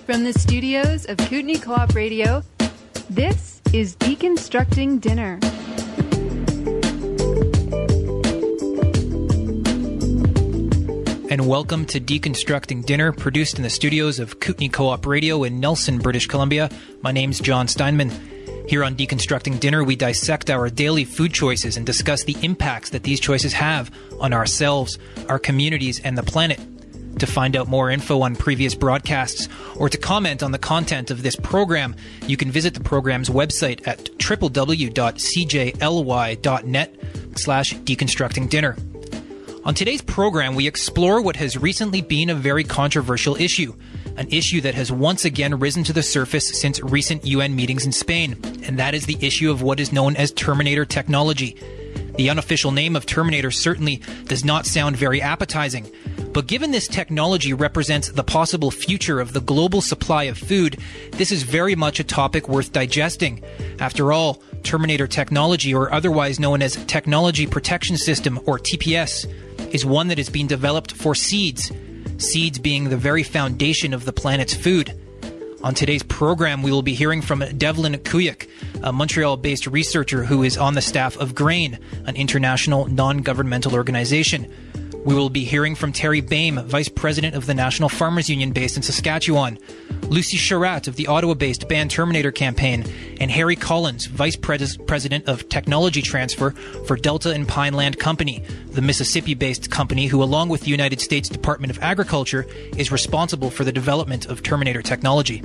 From the studios of Kootenai Co-op Radio, this is Deconstructing Dinner. And welcome to Deconstructing Dinner, produced in the studios of Kootenai Co-op Radio in Nelson, British Columbia. My name's John Steinman. Here on Deconstructing Dinner, we dissect our daily food choices and discuss the impacts that these choices have on ourselves, our communities, and the planet. To find out more info on previous broadcasts or to comment on the content of this program, you can visit the program's website at www.cjly.net/deconstructingdinner. On today's program, we explore what has recently been a very controversial issue, an issue that has once again risen to the surface since recent UN meetings in Spain, and that is the issue of what is known as Terminator technology. The unofficial name of Terminator certainly does not sound very appetizing, but given this technology represents the possible future of the global supply of food, this is very much a topic worth digesting. After all, Terminator technology, or otherwise known as Technology Protection System, or TPS, is one that is being developed for seeds being the very foundation of the planet's food. On today's program, we will be hearing from Devlin Kuyik, a Montreal-based researcher who is on the staff of GRAIN, an international non-governmental organization. We will be hearing from Terry Bame, Vice President of the National Farmers Union based in Saskatchewan, Lucy Charat of the Ottawa-based Ban Terminator campaign, and Harry Collins, Vice President of Technology Transfer for Delta and Pineland Company, the Mississippi-based company who, along with the United States Department of Agriculture, is responsible for the development of Terminator technology.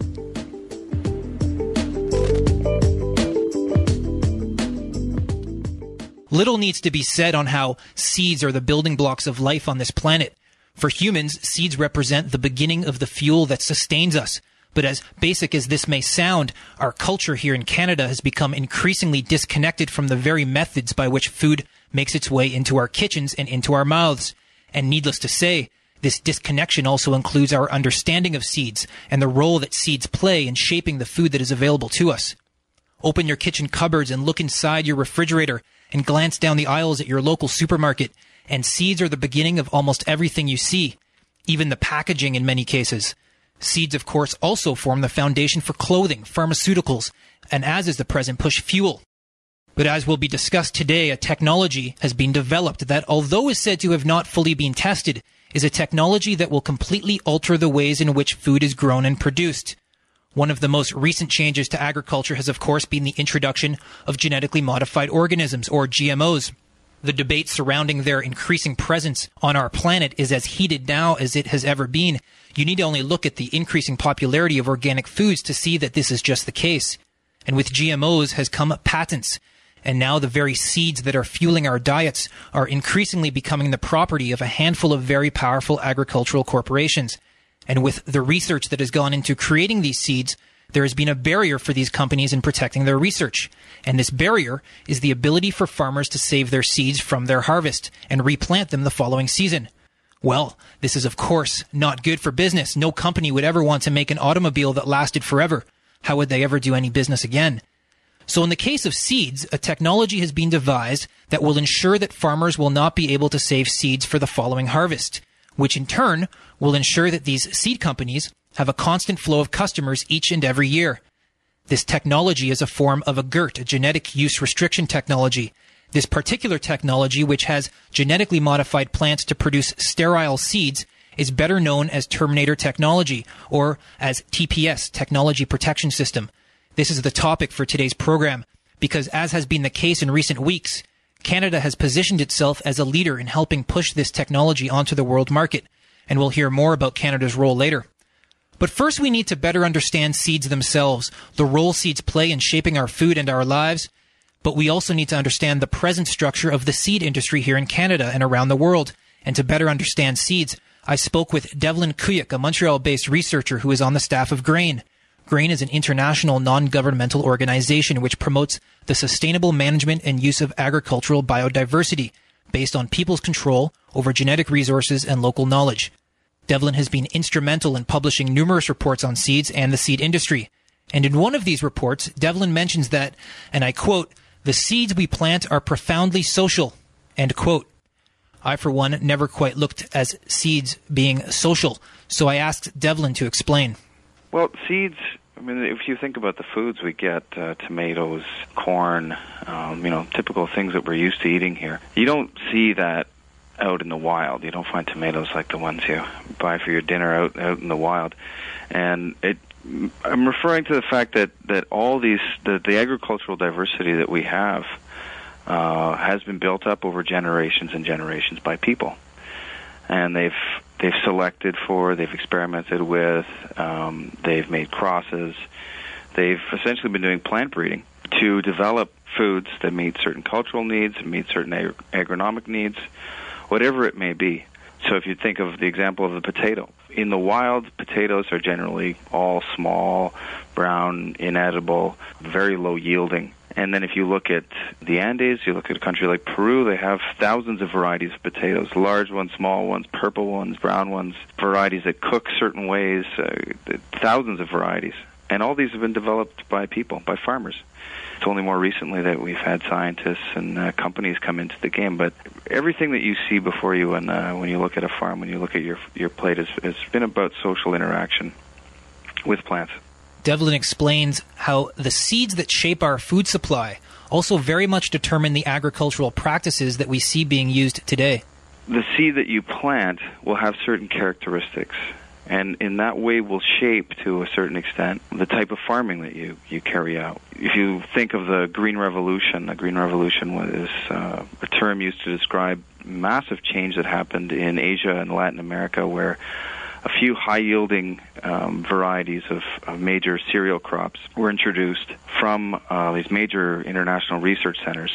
Little needs to be said on how seeds are the building blocks of life on this planet. For humans, seeds represent the beginning of the fuel that sustains us. But as basic as this may sound, our culture here in Canada has become increasingly disconnected from the very methods by which food makes its way into our kitchens and into our mouths. And needless to say, this disconnection also includes our understanding of seeds and the role that seeds play in shaping the food that is available to us. Open your kitchen cupboards and look inside your refrigerator and glance down the aisles at your local supermarket, and seeds are the beginning of almost everything you see, even the packaging in many cases. Seeds, of course, also form the foundation for clothing, pharmaceuticals, and as is the present push, fuel. But as will be discussed today, a technology has been developed that, although is said to have not fully been tested, is a technology that will completely alter the ways in which food is grown and produced. One of the most recent changes to agriculture has, of course, been the introduction of genetically modified organisms, or GMOs. The debate surrounding their increasing presence on our planet is as heated now as it has ever been. You need to only look at the increasing popularity of organic foods to see that this is just the case. And with GMOs has come patents. And now the very seeds that are fueling our diets are increasingly becoming the property of a handful of very powerful agricultural corporations. And with the research that has gone into creating these seeds, there has been a barrier for these companies in protecting their research. And this barrier is the ability for farmers to save their seeds from their harvest and replant them the following season. Well, this is of course not good for business. No company would ever want to make an automobile that lasted forever. How would they ever do any business again? So in the case of seeds, a technology has been devised that will ensure that farmers will not be able to save seeds for the following harvest, which in turn will ensure that these seed companies have a constant flow of customers each and every year. This technology is a form of a GERT, a genetic use restriction technology. This particular technology, which has genetically modified plants to produce sterile seeds, is better known as Terminator technology, or as TPS, Technology Protection System. This is the topic for today's program, because as has been the case in recent weeks, Canada has positioned itself as a leader in helping push this technology onto the world market, and we'll hear more about Canada's role later. But first we need to better understand seeds themselves, the role seeds play in shaping our food and our lives, but we also need to understand the present structure of the seed industry here in Canada and around the world. And to better understand seeds, I spoke with Devlin Kuyik, a Montreal-based researcher who is on the staff of GRAIN. GRAIN is an international non-governmental organization which promotes the sustainable management and use of agricultural biodiversity based on people's control over genetic resources and local knowledge. Devlin has been instrumental in publishing numerous reports on seeds and the seed industry. And in one of these reports, Devlin mentions that, and I quote, "The seeds we plant are profoundly social," end quote. I, for one, never quite looked at seeds being social, so I asked Devlin to explain. Well, seeds, I mean, if you think about the foods we get, tomatoes, corn, typical things that we're used to eating here, you don't see that out in the wild. You don't find tomatoes like the ones you buy for your dinner out in the wild. And I'm referring to the fact that all these, the agricultural diversity that we have has been built up over generations and generations by people. And they've selected for, they've experimented with, they've made crosses. They've essentially been doing plant breeding to develop foods that meet certain cultural needs, meet certain agronomic needs, whatever it may be. So if you think of the example of the potato, in the wild, potatoes are generally all small, brown, inedible, very low yielding. And then if you look at the Andes, you look at a country like Peru, they have thousands of varieties of potatoes, large ones, small ones, purple ones, brown ones, varieties that cook certain ways, thousands of varieties. And all these have been developed by people, by farmers. It's only more recently that we've had scientists and companies come into the game. But everything that you see before you when you look at a farm, when you look at your plate, has been about social interaction with plants. Devlin explains how the seeds that shape our food supply also very much determine the agricultural practices that we see being used today. The seed that you plant will have certain characteristics, and in that way will shape, to a certain extent, the type of farming that you carry out. If you think of the Green Revolution was a term used to describe massive change that happened in Asia and Latin America, where a few high-yielding varieties of major cereal crops were introduced from these major international research centers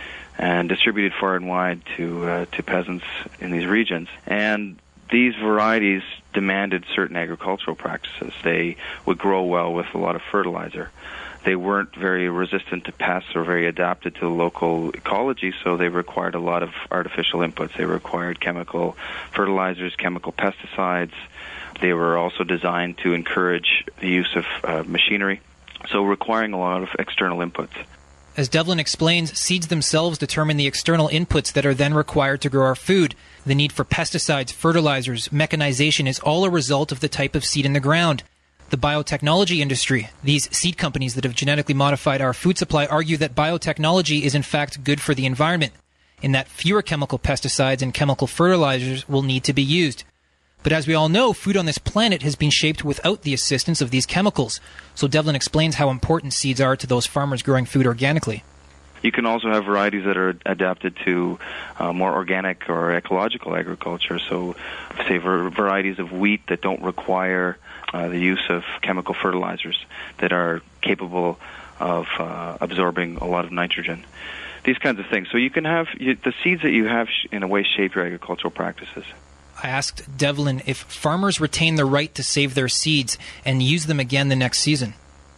and distributed far and wide to peasants in these regions. And these varieties demanded certain agricultural practices. They would grow well with a lot of fertilizer. They weren't very resistant to pests or very adapted to the local ecology, so they required a lot of artificial inputs. They required chemical fertilizers, chemical pesticides. They were also designed to encourage the use of machinery, so requiring a lot of external inputs. As Devlin explains, seeds themselves determine the external inputs that are then required to grow our food. The need for pesticides, fertilizers, mechanization is all a result of the type of seed in the ground. The biotechnology industry, these seed companies that have genetically modified our food supply, argue that biotechnology is in fact good for the environment, in that fewer chemical pesticides and chemical fertilizers will need to be used. But as we all know, food on this planet has been shaped without the assistance of these chemicals. So Devlin explains how important seeds are to those farmers growing food organically. You can also have varieties that are adapted to more organic or ecological agriculture. So, say, varieties of wheat that don't require the use of chemical fertilizers, that are capable of absorbing a lot of nitrogen. These kinds of things. So you can have the seeds that you have in a way shape your agricultural practices. I asked Devlin if farmers retain the right to save their seeds and use them again the next season.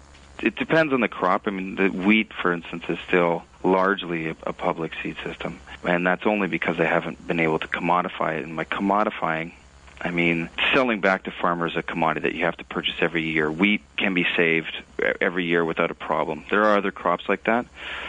It depends on the crop. I mean, the wheat, for instance, is still largely a public seed system, and that's only because they haven't been able to commodify it. And by commodifying, I mean selling back to farmers a commodity that you have to purchase every year. Wheat can be saved every year without a problem. There are other crops like that,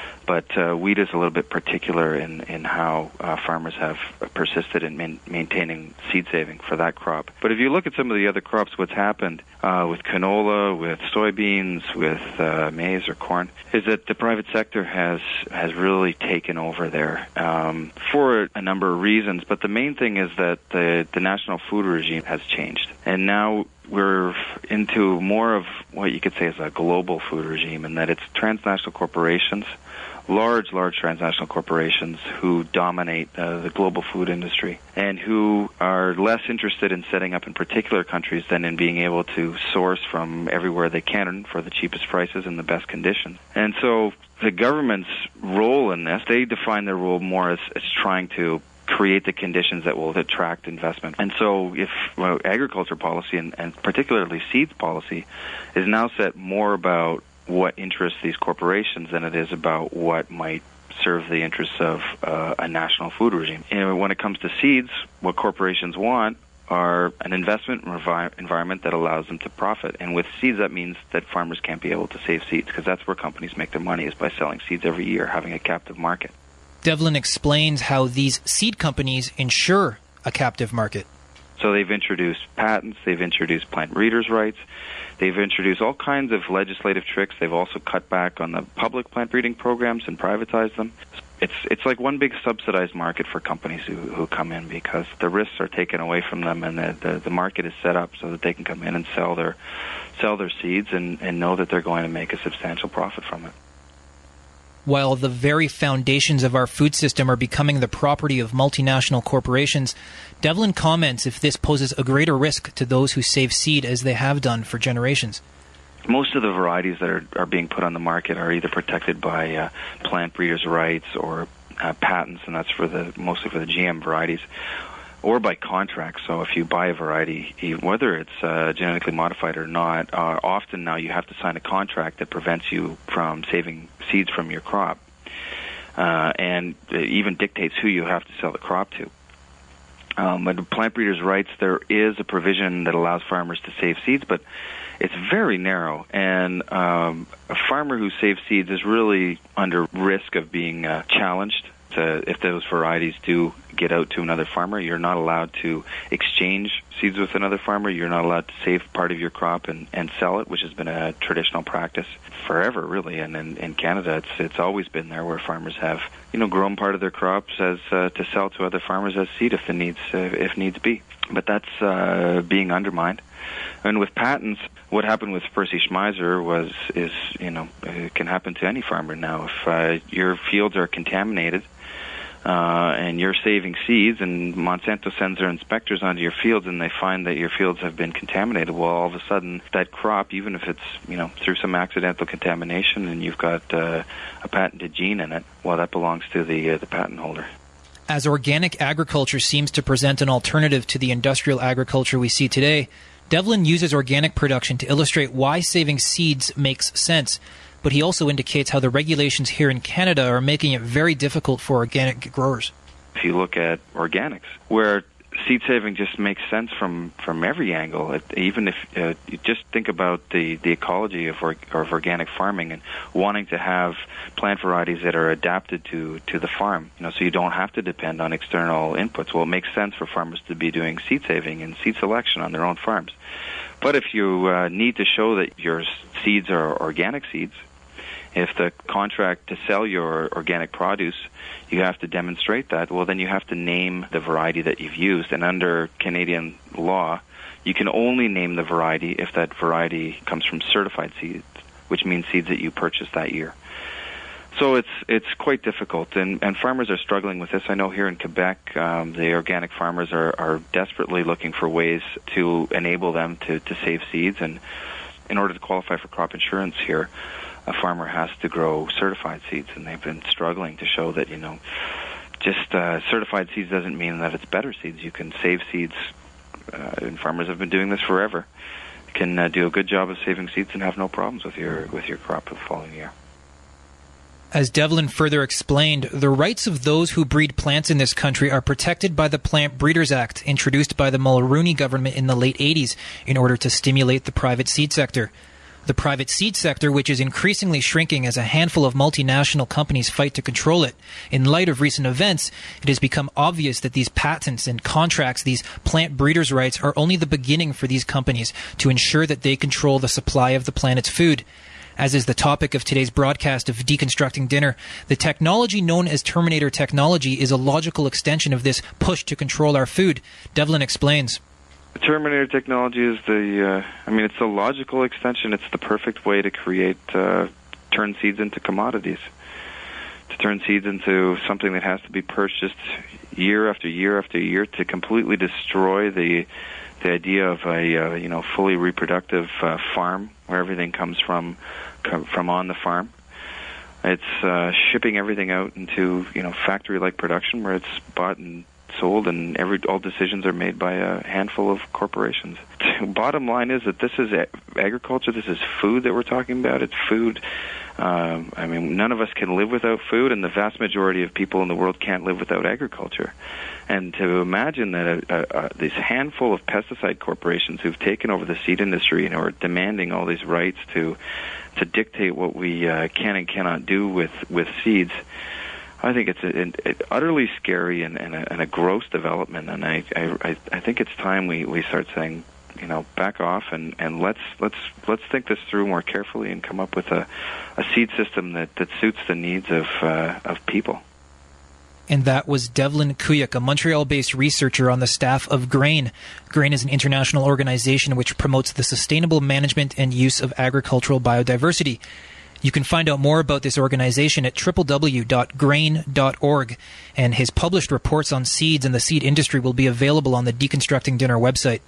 but wheat is a little bit particular in how farmers have persisted in maintaining seed saving for that crop. But if you look at some of the other crops, what's happened with canola, with soybeans, with maize or corn, is that the private sector has really taken over there for a number of reasons. But the main thing is that the national food regime has changed. And now we're into more of what you could say is a global food regime, in that it's transnational corporations, large transnational corporations who dominate the global food industry, and who are less interested in setting up in particular countries than in being able to source from everywhere they can for the cheapest prices and the best conditions. And so the government's role in this, they define their role more as trying to create the conditions that will attract investment. And so if agriculture policy, and particularly seeds policy, is now set more about what interests these corporations than it is about what might serve the interests of a national food regime. And when it comes to seeds, what corporations want are an investment environment that allows them to profit. And with seeds, that means that farmers can't be able to save seeds, because that's where companies make their money, is by selling seeds every year, having a captive market. Devlin explains how these seed companies ensure a captive market. So they've introduced patents, they've introduced plant breeders' rights, they've introduced all kinds of legislative tricks. They've also cut back on the public plant breeding programs and privatized them. It's like one big subsidized market for companies who come in, because the risks are taken away from them, and the market is set up so that they can come in and sell their seeds and know that they're going to make a substantial profit from it. While the very foundations of our food system are becoming the property of multinational corporations, Devlin comments if this poses a greater risk to those who save seed as they have done for generations. Most of the varieties that are being put on the market are either protected by plant breeders' rights or patents, and that's mostly for the GM varieties, or by contract. So if you buy a variety, whether it's genetically modified or not, often now you have to sign a contract that prevents you from saving seeds from your crop, and it even dictates who you have to sell the crop to. But plant breeders' rights, there is a provision that allows farmers to save seeds, but it's very narrow, and a farmer who saves seeds is really under risk of being challenged. If those varieties do get out to another farmer, you're not allowed to exchange seeds with another farmer. You're not allowed to save part of your crop and sell it, which has been a traditional practice forever, really. And in Canada, it's always been there, where farmers have grown part of their crops as to sell to other farmers as seed if needs be. But that's being undermined. And with patents, what happened with Percy Schmeiser it can happen to any farmer now. If your fields are contaminated and you're saving seeds, and Monsanto sends their inspectors onto your fields and they find that your fields have been contaminated, well, all of a sudden that crop, even if it's through some accidental contamination and you've got a patented gene in it, well, that belongs to the patent holder. As organic agriculture seems to present an alternative to the industrial agriculture we see today, Devlin uses organic production to illustrate why saving seeds makes sense, but he also indicates how the regulations here in Canada are making it very difficult for organic growers. If you look at organics, where seed saving just makes sense from every angle, even if you just think about the ecology of organic farming and wanting to have plant varieties that are adapted to the farm, so you don't have to depend on external inputs. Well, it makes sense for farmers to be doing seed saving and seed selection on their own farms. But if you need to show that your seeds are organic seeds, if the contract to sell your organic produce, you have to demonstrate that, well, then you have to name the variety that you've used. And under Canadian law, you can only name the variety if that variety comes from certified seeds, which means seeds that you purchased that year. So it's quite difficult, and farmers are struggling with this. I know here in Quebec, the organic farmers are desperately looking for ways to enable them to save seeds. And in order to qualify for crop insurance here, a farmer has to grow certified seeds, and they've been struggling to show that, just certified seeds doesn't mean that it's better seeds. You can save seeds, and farmers have been doing this forever. You can do a good job of saving seeds and have no problems with your crop the following year. As Devlin further explained, the rights of those who breed plants in this country are protected by the Plant Breeders Act, introduced by the Mulroney government in the late 80s in order to stimulate the private seed sector. The private seed sector, which is increasingly shrinking as a handful of multinational companies fight to control it. In light of recent events, it has become obvious that these patents and contracts, these plant breeders' rights, are only the beginning for these companies to ensure that they control the supply of the planet's food. As is the topic of today's broadcast of Deconstructing Dinner, the technology known as Terminator technology is a logical extension of this push to control our food. Devlin explains. The Terminator technology is it's a logical extension. It's the perfect way to turn seeds into commodities, to turn seeds into something that has to be purchased year after year after year, to completely destroy the idea of a fully reproductive farm where everything comes from on the farm. It's shipping everything out into factory-like production where it's bought and sold, and all decisions are made by a handful of corporations. Bottom line is that this is agriculture. This is food that we're talking about. It's food. None of us can live without food, and the vast majority of people in the world can't live without agriculture. And to imagine that this handful of pesticide corporations who've taken over the seed industry and are demanding all these rights to dictate what we can and cannot do with seeds, I think it's an utterly scary and a gross development, and I think it's time we start saying, back off and let's think this through more carefully and come up with a seed system that suits the needs of people. And that was Devlin Kuyak, a Montreal-based researcher on the staff of GRAIN. GRAIN is an international organization which promotes the sustainable management and use of agricultural biodiversity. You can find out more about this organization at www.grain.org, and his published reports on seeds and the seed industry will be available on the Deconstructing Dinner website.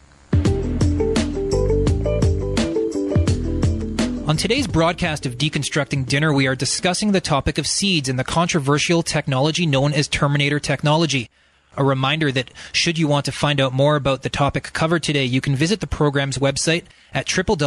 On today's broadcast of Deconstructing Dinner, we are discussing the topic of seeds and the controversial technology known as Terminator technology. A reminder that should you want to find out more about the topic covered today, you can visit the program's website at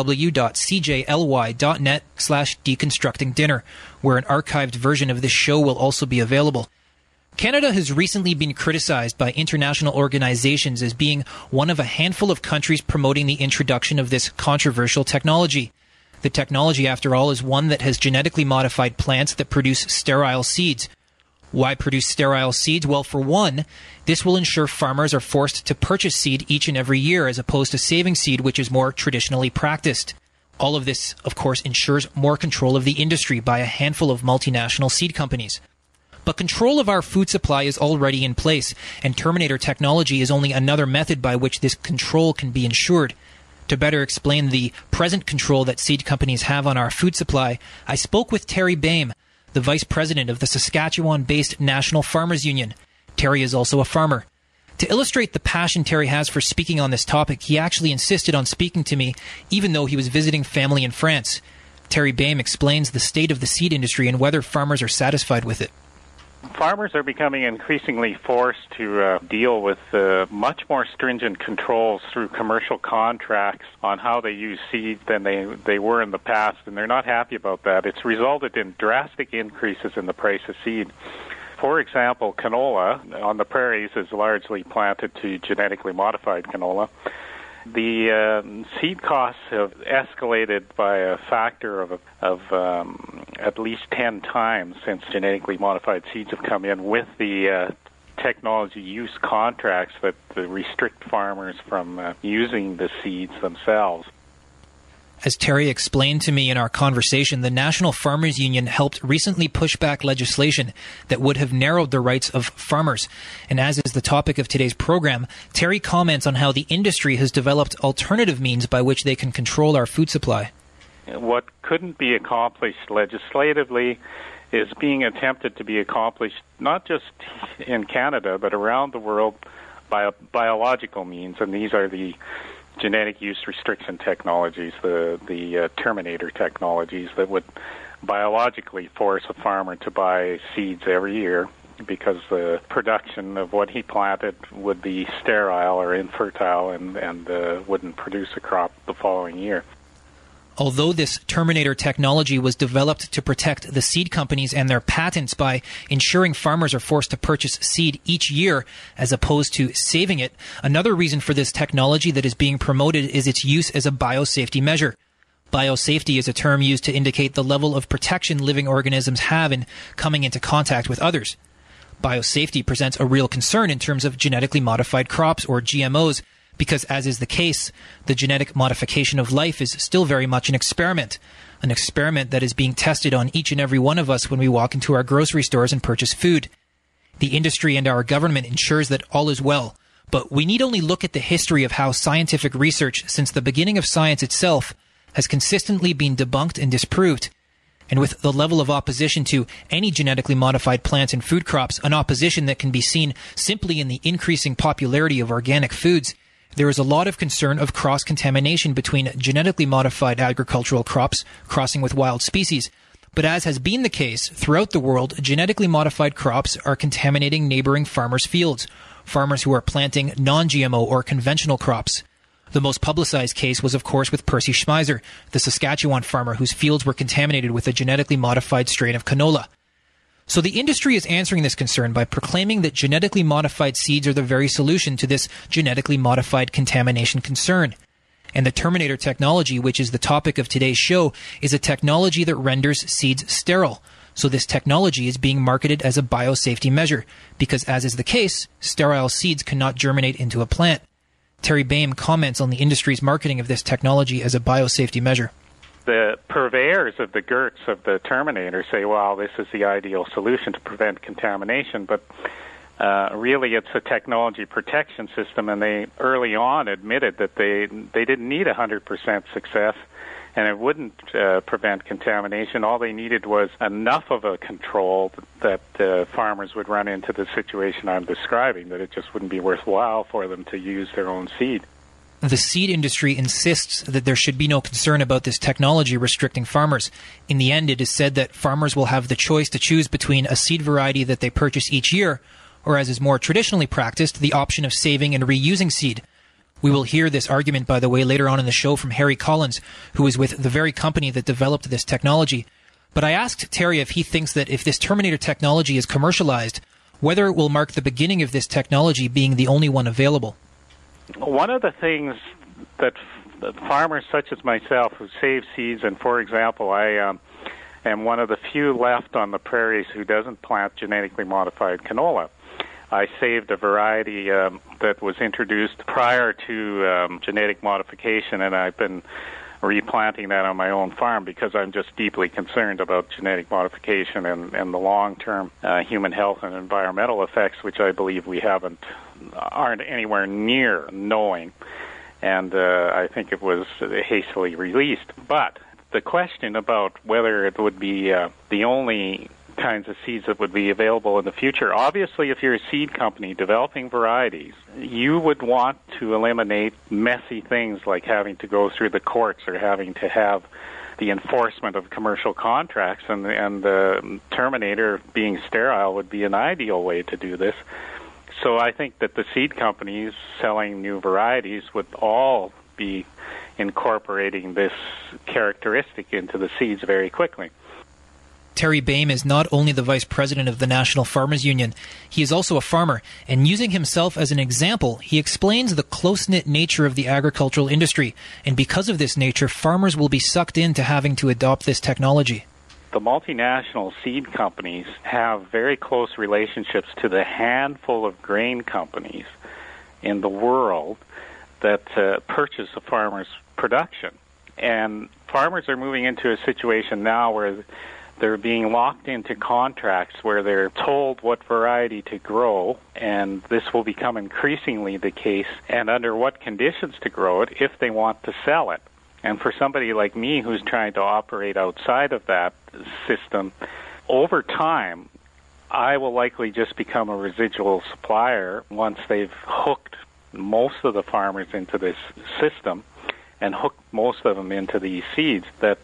www.cjly.net/deconstructingdinner, where an archived version of this show will also be available. Canada has recently been criticized by international organizations as being one of a handful of countries promoting the introduction of this controversial technology. The technology, after all, is one that has genetically modified plants that produce sterile seeds. Why produce sterile seeds? Well, for one, this will ensure farmers are forced to purchase seed each and every year as opposed to saving seed, which is more traditionally practiced. All of this, of course, ensures more control of the industry by a handful of multinational seed companies. But control of our food supply is already in place, and Terminator technology is only another method by which this control can be ensured. To better explain the present control that seed companies have on our food supply, I spoke with Terry Bame, the vice president of the Saskatchewan-based National Farmers Union. Terry is also a farmer. To illustrate the passion Terry has for speaking on this topic, he actually insisted on speaking to me, even though he was visiting family in France. Terry Bame explains the state of the seed industry and whether farmers are satisfied with it. Farmers are becoming increasingly forced to deal with much more stringent controls through commercial contracts on how they use seed than they were in the past, and they're not happy about that. It's resulted in drastic increases in the price of seed. For example, canola on the prairies is largely planted to genetically modified canola. The seed costs have escalated by a factor of at least 10 times since genetically modified seeds have come in, with the technology use contracts that restrict farmers from using the seeds themselves. As Terry explained to me in our conversation, the National Farmers Union helped recently push back legislation that would have narrowed the rights of farmers. And as is the topic of today's program, Terry comments on how the industry has developed alternative means by which they can control our food supply. What couldn't be accomplished legislatively is being attempted to be accomplished not just in Canada, but around the world by biological means, and these are the genetic use restriction technologies, the Terminator technologies that would biologically force a farmer to buy seeds every year because the production of what he planted would be sterile or infertile and wouldn't produce a crop the following year. Although this Terminator technology was developed to protect the seed companies and their patents by ensuring farmers are forced to purchase seed each year as opposed to saving it, another reason for this technology that is being promoted is its use as a biosafety measure. Biosafety is a term used to indicate the level of protection living organisms have in coming into contact with others. Biosafety presents a real concern in terms of genetically modified crops, or GMOs, because, as is the case, the genetic modification of life is still very much an experiment that is being tested on each and every one of us when we walk into our grocery stores and purchase food. The industry and our government ensures that all is well, but we need only look at the history of how scientific research since the beginning of science itself has consistently been debunked and disproved. And with the level of opposition to any genetically modified plants and food crops, an opposition that can be seen simply in the increasing popularity of organic foods, there is a lot of concern of cross-contamination between genetically modified agricultural crops crossing with wild species. But as has been the case throughout the world, genetically modified crops are contaminating neighboring farmers' fields, farmers who are planting non-GMO or conventional crops. The most publicized case was, of course, with Percy Schmeiser, the Saskatchewan farmer whose fields were contaminated with a genetically modified strain of canola. So the industry is answering this concern by proclaiming that genetically modified seeds are the very solution to this genetically modified contamination concern. And the Terminator technology, which is the topic of today's show, is a technology that renders seeds sterile, So this technology is being marketed as a biosafety measure, because as is the case, sterile seeds cannot germinate into a plant. Terry Boehm comments on the industry's marketing of this technology as a biosafety measure. The purveyors of the GERTs of the Terminator say, well, this is the ideal solution to prevent contamination, but really it's a technology protection system, and they early on admitted that they didn't need 100% success, and it wouldn't prevent contamination. All they needed was enough of a control that farmers would run into the situation I'm describing, that it just wouldn't be worthwhile for them to use their own seed. The seed industry insists that there should be no concern about this technology restricting farmers. In the end, it is said that farmers will have the choice to choose between a seed variety that they purchase each year, or as is more traditionally practiced, the option of saving and reusing seed. We will hear this argument, by the way, later on in the show from Harry Collins, who is with the very company that developed this technology. But I asked Terry if he thinks that if this Terminator technology is commercialized, whether it will mark the beginning of this technology being the only one available. One of the things that farmers such as myself who save seeds, and for example, I am one of the few left on the prairies who doesn't plant genetically modified canola. I saved a variety that was introduced prior to genetic modification, and I've been replanting that on my own farm because I'm just deeply concerned about genetic modification and the long-term human health and environmental effects, which I believe we aren't anywhere near knowing. And I think it was hastily released. But the question about whether it would be the only kinds of seeds that would be available in the future. Obviously, if you're a seed company developing varieties, you would want to eliminate messy things like having to go through the courts or having to have the enforcement of commercial contracts, and the Terminator being sterile would be an ideal way to do this. So I think that the seed companies selling new varieties would all be incorporating this characteristic into the seeds very quickly. Terry Boehm is not only the vice president of the National Farmers Union, he is also a farmer, and using himself as an example, he explains the close-knit nature of the agricultural industry, and because of this nature, farmers will be sucked into having to adopt this technology. The multinational seed companies have very close relationships to the handful of grain companies in the world that purchase a farmer's production. And farmers are moving into a situation now where they're being locked into contracts where they're told what variety to grow, and this will become increasingly the case, and under what conditions to grow it if they want to sell it. And for somebody like me who's trying to operate outside of that system, over time, I will likely just become a residual supplier once they've hooked most of the farmers into this system and hooked most of them into these seeds, that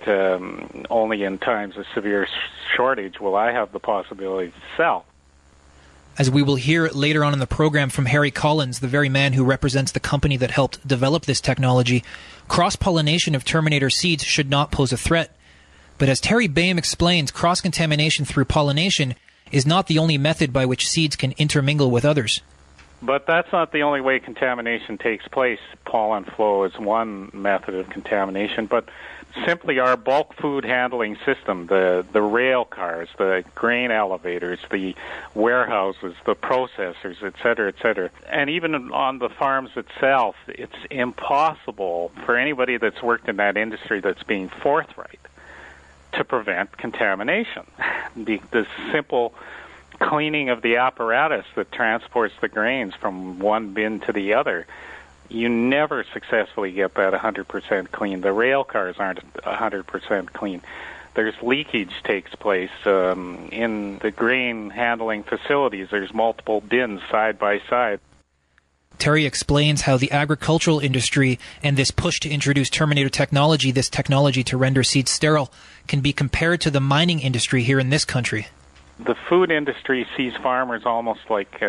only in times of severe shortage will I have the possibility to sell. As we will hear later on in the program from Harry Collins, the very man who represents the company that helped develop this technology, cross-pollination of Terminator seeds should not pose a threat. But as Terry Boehm explains, cross-contamination through pollination is not the only method by which seeds can intermingle with others. But that's not the only way contamination takes place. Pollen flow is one method of contamination, but simply our bulk food handling system, the rail cars, the grain elevators, the warehouses, the processors, et cetera, and even on the farms itself, it's impossible for anybody that's worked in that industry that's being forthright to prevent contamination. The simple cleaning of the apparatus that transports the grains from one bin to the other, you never successfully get that 100% clean. The rail cars aren't 100% clean. There's leakage takes place in the grain handling facilities. There's multiple bins side by side. Terry explains how the agricultural industry and this push to introduce Terminator technology, this technology to render seeds sterile, can be compared to the mining industry here in this country. The food industry sees farmers almost like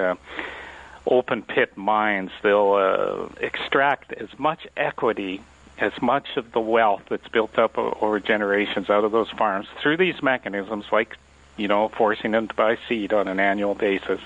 open pit mines. They'll extract as much equity, as much of the wealth that's built up over generations out of those farms through these mechanisms, like, forcing them to buy seed on an annual basis.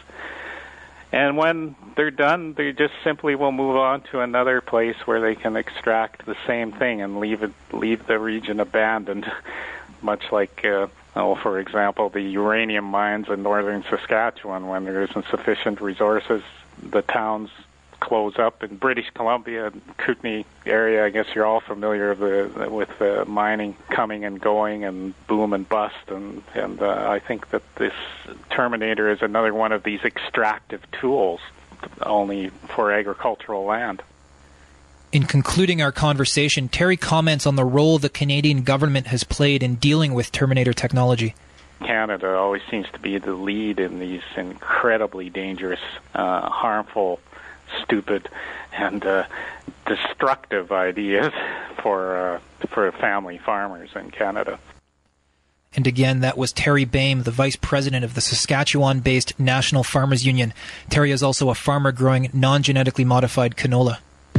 And when they're done, they just simply will move on to another place where they can extract the same thing and leave the region abandoned, much like For example, the uranium mines in northern Saskatchewan, when there isn't sufficient resources, the towns close up. In British Columbia, Kootenay area, I guess you're all familiar with mining coming and going and boom and bust, and I think that this Terminator is another one of these extractive tools, only for agricultural land. In concluding our conversation, Terry comments on the role the Canadian government has played in dealing with Terminator technology. Canada always seems to be the lead in these incredibly dangerous, harmful, stupid, and destructive ideas for family farmers in Canada. And again, that was Terry Bame, the Vice President of the Saskatchewan-based National Farmers Union. Terry is also a farmer growing non-genetically modified canola.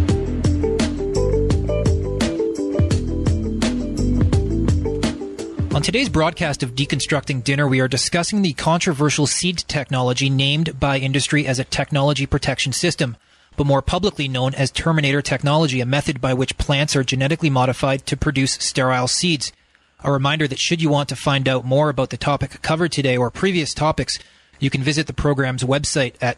On today's broadcast of Deconstructing Dinner, we are discussing the controversial seed technology named by industry as a technology protection system, but more publicly known as Terminator technology, a method by which plants are genetically modified to produce sterile seeds. A reminder that should you want to find out more about the topic covered today or previous topics, you can visit the program's website at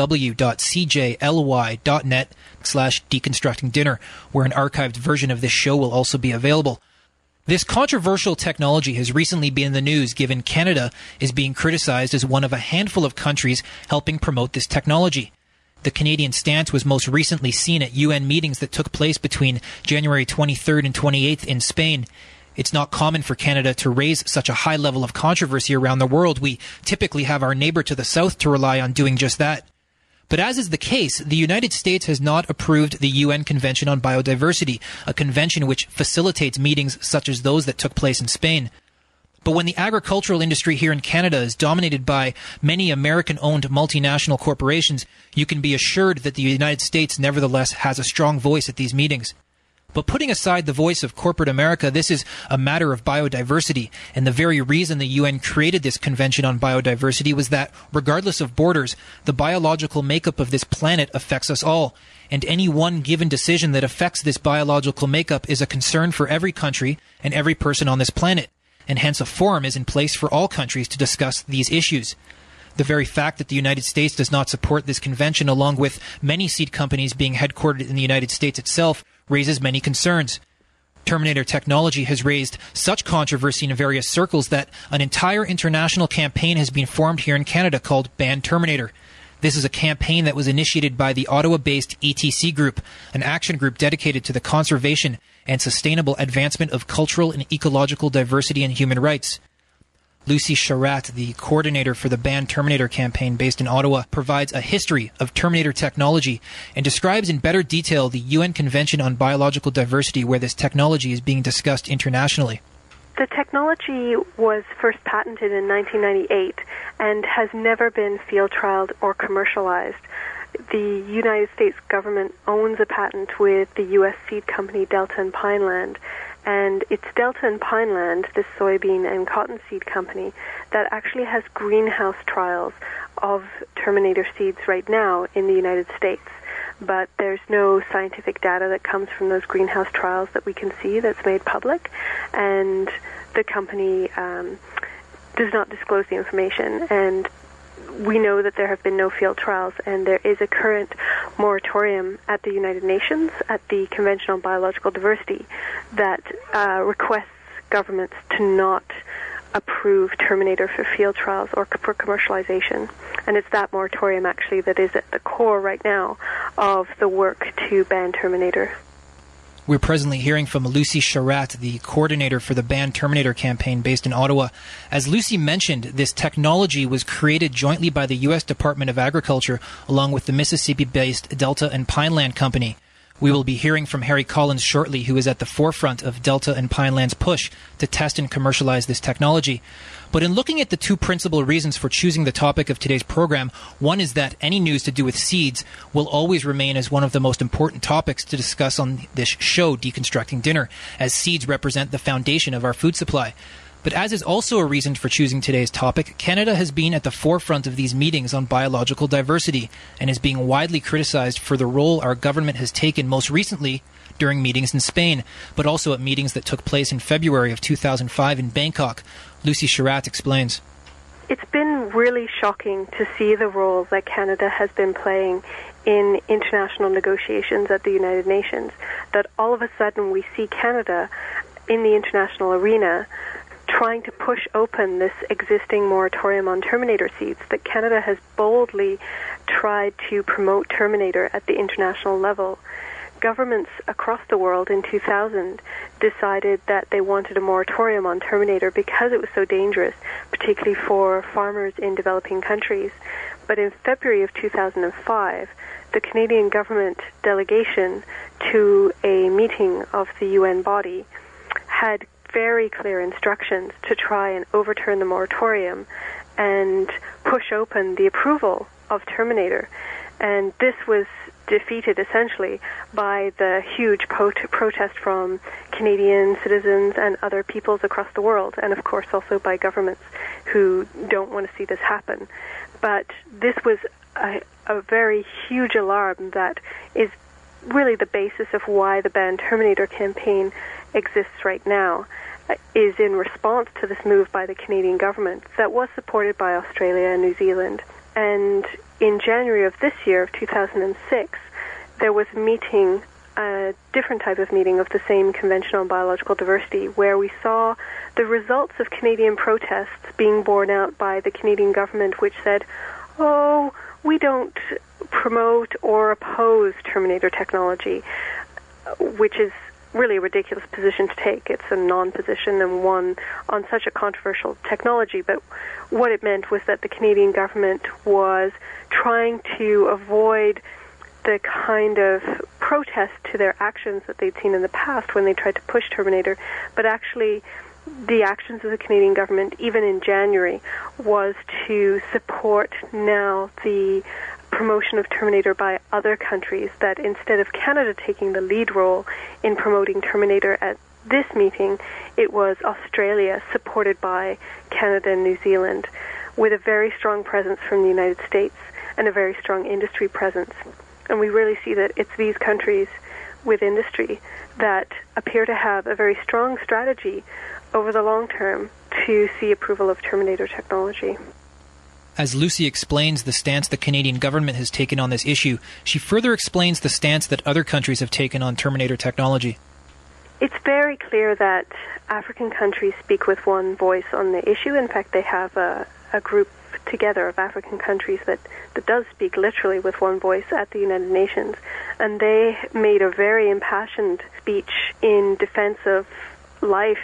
www.cjly.net/deconstructingdinner, where an archived version of this show will also be available. This controversial technology has recently been in the news, given Canada is being criticized as one of a handful of countries helping promote this technology. The Canadian stance was most recently seen at UN meetings that took place between January 23rd and 28th in Spain. It's not common for Canada to raise such a high level of controversy around the world. We typically have our neighbor to the south to rely on doing just that. But as is the case, the United States has not approved the UN Convention on Biodiversity, a convention which facilitates meetings such as those that took place in Spain. But when the agricultural industry here in Canada is dominated by many American-owned multinational corporations, you can be assured that the United States nevertheless has a strong voice at these meetings. But putting aside the voice of corporate America, this is a matter of biodiversity, and the very reason the UN created this Convention on Biodiversity was that, regardless of borders, the biological makeup of this planet affects us all, and any one given decision that affects this biological makeup is a concern for every country and every person on this planet, and hence a forum is in place for all countries to discuss these issues. The very fact that the United States does not support this convention, along with many seed companies being headquartered in the United States itself, raises many concerns. Terminator technology has raised such controversy in various circles that an entire international campaign has been formed here in Canada called Ban Terminator. This is a campaign that was initiated by the Ottawa-based ETC Group, an action group dedicated to the conservation and sustainable advancement of cultural and ecological diversity and human rights. Lucy Charette, the coordinator for the Ban Terminator campaign based in Ottawa, provides a history of Terminator technology and describes in better detail the UN Convention on Biological Diversity, where this technology is being discussed internationally. The technology was first patented in 1998 and has never been field trialed or commercialized. The United States government owns a patent with the U.S. seed company Delta and Pineland, and it's Delta and Pineland, this soybean and cottonseed company, that actually has greenhouse trials of Terminator seeds right now in the United States. But there's no scientific data that comes from those greenhouse trials that we can see that's made public, and the company does not disclose the information. And we know that there have been no field trials, and there is a current moratorium at the United Nations, at the Convention on Biological Diversity, that requests governments to not approve Terminator for field trials or for commercialization. And it's that moratorium, actually, that is at the core right now of the work to ban Terminator. We're presently hearing from Lucy Charette, the coordinator for the Ban Terminator campaign based in Ottawa. As Lucy mentioned, this technology was created jointly by the U.S. Department of Agriculture along with the Mississippi-based Delta and Pineland Company. We will be hearing from Harry Collins shortly, who is at the forefront of Delta and Pineland's push to test and commercialize this technology. But in looking at the two principal reasons for choosing the topic of today's program, one is that any news to do with seeds will always remain as one of the most important topics to discuss on this show, Deconstructing Dinner, as seeds represent the foundation of our food supply. But as is also a reason for choosing today's topic, Canada has been at the forefront of these meetings on biological diversity and is being widely criticized for the role our government has taken most recently during meetings in Spain, but also at meetings that took place in February of 2005 in Bangkok. Lucy Sherratt explains. It's been really shocking to see the role that Canada has been playing in international negotiations at the United Nations, that all of a sudden we see Canada in the international arena trying to push open this existing moratorium on Terminator seeds, that Canada has boldly tried to promote Terminator at the international level. Governments across the world in 2000 decided that they wanted a moratorium on Terminator because it was so dangerous, particularly for farmers in developing countries. But in February of 2005, the Canadian government delegation to a meeting of the UN body had very clear instructions to try and overturn the moratorium and push open the approval of Terminator. And this was defeated essentially by the huge protest from Canadian citizens and other peoples across the world, and of course also by governments who don't want to see this happen. But this was a very huge alarm that is really the basis of why the Ban Terminator campaign exists right now, is in response to this move by the Canadian government that was supported by Australia and New Zealand. And in January of this year, of 2006, there was a meeting, a different type of meeting of the same Convention on Biological Diversity, where we saw the results of Canadian protests being borne out by the Canadian government, which said, oh, we don't promote or oppose Terminator technology, which is really a ridiculous position to take. It's a non-position and one on such a controversial technology. But what it meant was that the Canadian government was trying to avoid the kind of protest to their actions that they'd seen in the past when they tried to push Terminator. But actually, the actions of the Canadian government, even in January, was to support now the promotion of Terminator by other countries, that instead of Canada taking the lead role in promoting Terminator at this meeting, it was Australia, supported by Canada and New Zealand, with a very strong presence from the United States and a very strong industry presence. And we really see that it's these countries with industry that appear to have a very strong strategy over the long term to see approval of Terminator technology. As Lucy explains the stance the Canadian government has taken on this issue, she further explains the stance that other countries have taken on Terminator technology. It's very clear that African countries speak with one voice on the issue. In fact, they have a group together of African countries that does speak literally with one voice at the United Nations. And they made a very impassioned speech in defense of life,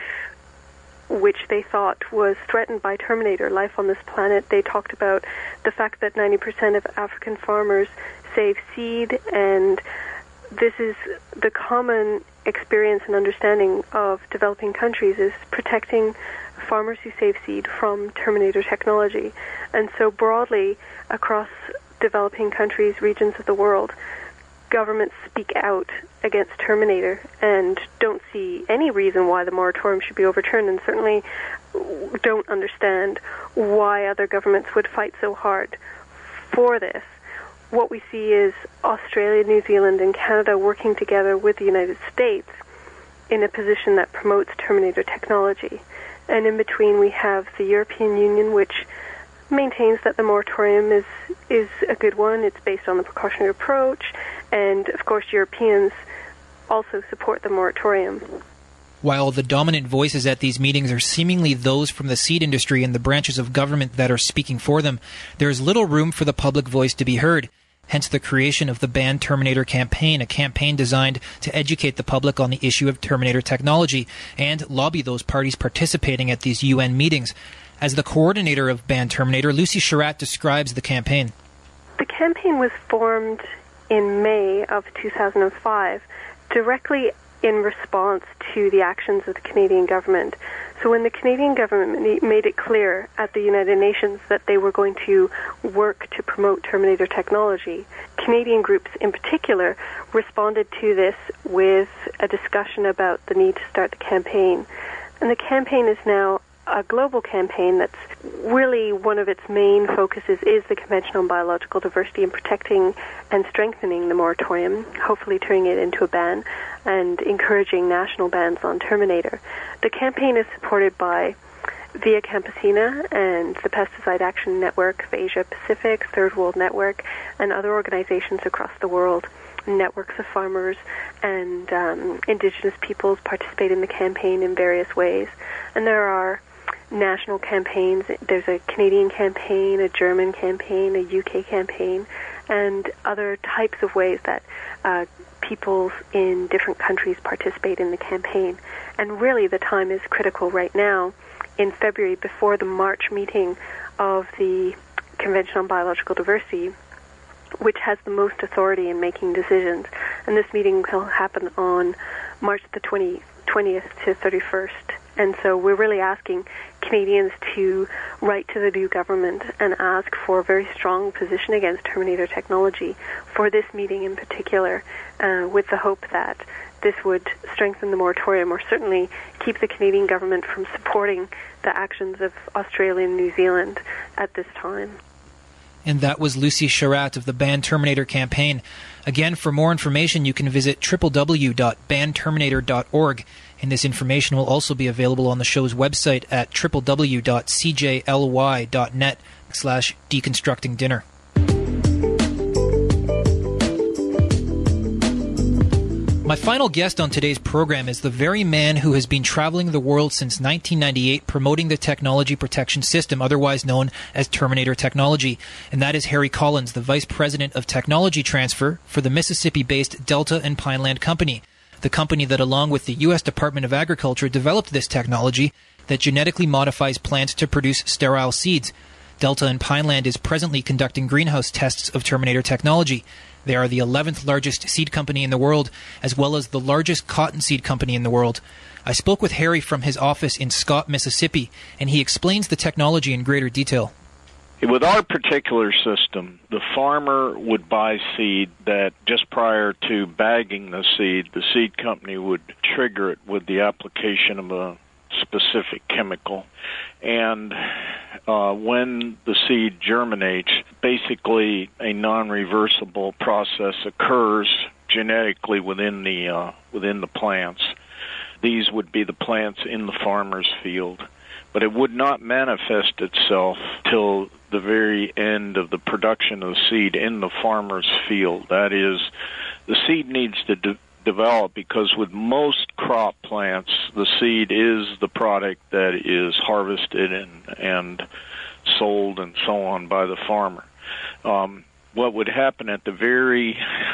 which they thought was threatened by Terminator, life on this planet. They talked about the fact that 90% of African farmers save seed, and this is the common experience and understanding of developing countries, is protecting farmers who save seed from Terminator technology. And so broadly, across developing countries, regions of the world, governments speak out against Terminator and don't see any reason why the moratorium should be overturned, and certainly don't understand why other governments would fight so hard for this. What we see is Australia, New Zealand, and Canada working together with the United States in a position that promotes Terminator technology. And in between, we have the European Union, which maintains that the moratorium is a good one. It's based on the precautionary approach. And, of course, Europeans also support the moratorium. While the dominant voices at these meetings are seemingly those from the seed industry and the branches of government that are speaking for them, there is little room for the public voice to be heard. Hence the creation of the Ban Terminator campaign, a campaign designed to educate the public on the issue of Terminator technology and lobby those parties participating at these UN meetings. As the coordinator of Ban Terminator, Lucy Sherratt describes the campaign. The campaign was formed in May of 2005, directly in response to the actions of the Canadian government. So when the Canadian government made it clear at the United Nations that they were going to work to promote Terminator technology, Canadian groups in particular responded to this with a discussion about the need to start the campaign. And the campaign is now a global campaign that's really one of its main focuses is the Convention on Biological Diversity and protecting and strengthening the moratorium, hopefully turning it into a ban and encouraging national bans on Terminator. The campaign is supported by Via Campesina and the Pesticide Action Network of Asia Pacific, Third World Network, and other organizations across the world. Networks of farmers and indigenous peoples participate in the campaign in various ways. And there are national campaigns. There's a Canadian campaign, a German campaign, a UK campaign, and other types of ways that peoples in different countries participate in the campaign. And really the time is critical right now in February before the March meeting of the Convention on Biological Diversity, which has the most authority in making decisions. And this meeting will happen on March the 20th to 31st. And so we're really asking Canadians to write to the new government and ask for a very strong position against Terminator technology for this meeting in particular, with the hope that this would strengthen the moratorium or certainly keep the Canadian government from supporting the actions of Australia and New Zealand at this time. And that was Lucy Charat of the Ban Terminator campaign. Again, for more information, you can visit www.banterminator.org. And this information will also be available on the show's website at www.cjly.net/deconstructingdinner. My final guest on today's program is the very man who has been traveling the world since 1998 promoting the technology protection system, otherwise known as Terminator technology. And that is Harry Collins, the Vice President of Technology Transfer for the Mississippi-based Delta and Pineland Company, the company that, along with the U.S. Department of Agriculture, developed this technology that genetically modifies plants to produce sterile seeds. Delta and Pineland is presently conducting greenhouse tests of Terminator technology. They are the 11th largest seed company in the world, as well as the largest cottonseed company in the world. I spoke with Harry from his office in Scott, Mississippi, and he explains the technology in greater detail. With our particular system, the farmer would buy seed that just prior to bagging the seed company would trigger it with the application of a specific chemical. And when the seed germinates, basically a non-reversible process occurs genetically within the plants. These would be the plants in the farmer's field. But it would not manifest itself till the very end of the production of the seed in the farmer's field. That is, the seed needs to develop because with most crop plants, the seed is the product that is harvested and sold and so on by the farmer. What would happen at the very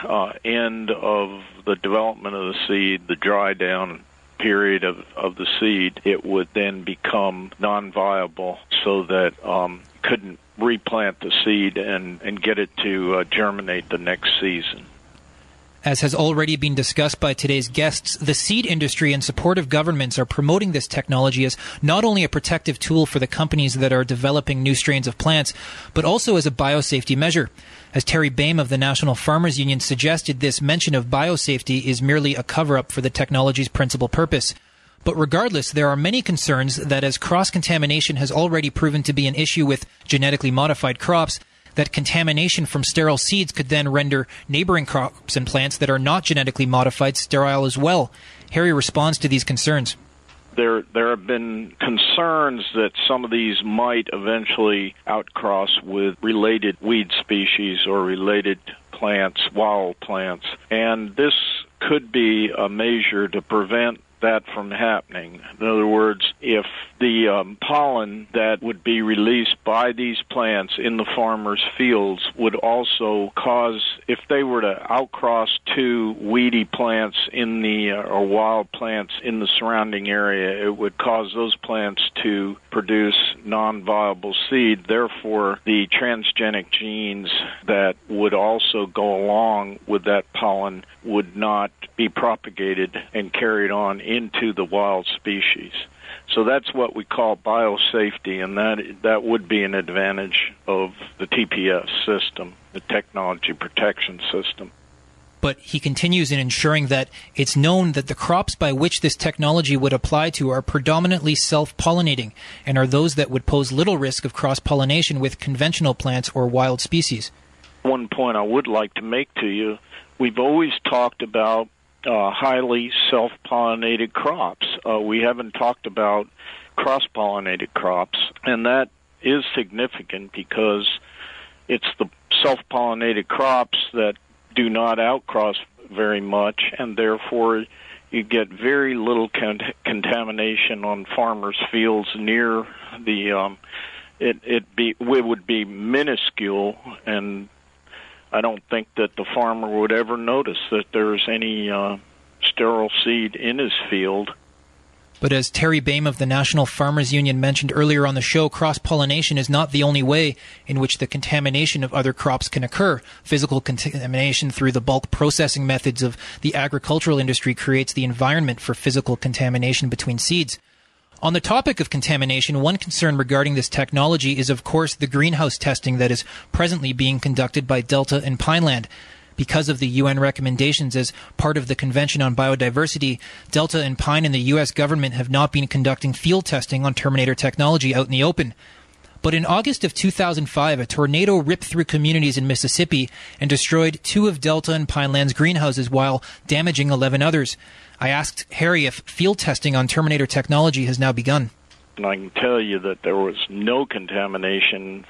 end of the development of the seed, the dry down period of the seed, it would then become non-viable so that couldn't replant the seed and get it to germinate the next season. As has already been discussed by today's guests, the seed industry and supportive governments are promoting this technology as not only a protective tool for the companies that are developing new strains of plants, but also as a biosafety measure. As Terry Boehm of the National Farmers Union suggested, this mention of biosafety is merely a cover-up for the technology's principal purpose. But regardless, there are many concerns that as cross-contamination has already proven to be an issue with genetically modified crops, that contamination from sterile seeds could then render neighboring crops and plants that are not genetically modified sterile as well. Harry responds to these concerns. There have been concerns that some of these might eventually outcross with related weed species or related plants, wild plants, and this could be a measure to prevent that from happening. In other words, if the pollen that would be released by these plants in the farmers' fields would also cause, if they were to outcross two weedy plants in the or wild plants in the surrounding area, it would cause those plants to produce non-viable seed. Therefore, the transgenic genes that would also go along with that pollen would not be propagated and carried on into the wild species. So that's what we call biosafety, and that would be an advantage of the TPS system, the Technology Protection System. But he continues in ensuring that it's known that the crops by which this technology would apply to are predominantly self-pollinating and are those that would pose little risk of cross-pollination with conventional plants or wild species. One point I would like to make to you, we've always talked about highly self-pollinated crops. We haven't talked about cross-pollinated crops, and that is significant because it's the self-pollinated crops that do not outcross very much, and therefore you get very little contamination on farmers' fields near the. It would be minuscule, and I don't think that the farmer would ever notice that there's any sterile seed in his field. But as Terry Boehm of the National Farmers Union mentioned earlier on the show, cross-pollination is not the only way in which the contamination of other crops can occur. Physical contamination through the bulk processing methods of the agricultural industry creates the environment for physical contamination between seeds. On the topic of contamination, one concern regarding this technology is, of course, the greenhouse testing that is presently being conducted by Delta and Pineland. Because of the UN recommendations as part of the Convention on Biodiversity, Delta and Pine and the U.S. government have not been conducting field testing on Terminator technology out in the open. But in August of 2005, a tornado ripped through communities in Mississippi and destroyed 2 of Delta and Pineland's greenhouses while damaging 11 others. I asked Harry if field testing on Terminator technology has now begun. And I can tell you that there was no contamination